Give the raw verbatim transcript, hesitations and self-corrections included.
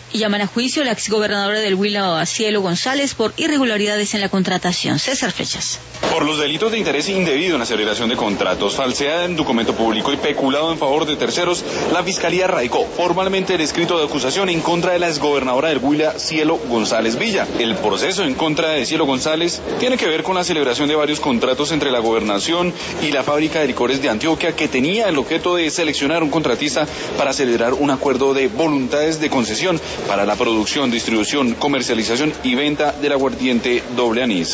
Y llaman a juicio la exgobernadora del Huila, Cielo González, por irregularidades en la contratación. César Flechas. Por los delitos de interés indebido en la celebración de contratos, falsedad en documento público y peculado en favor de terceros, la Fiscalía radicó formalmente el escrito de acusación en contra de la exgobernadora del Huila, Cielo González Villa. El proceso en contra de Cielo González tiene que ver con la celebración de varios contratos entre la gobernación y la fábrica de licores de Antioquia, que tenía el objeto de seleccionar un contratista para celebrar un acuerdo de voluntades de concesión para la producción, distribución, comercialización y venta del aguardiente doble anís.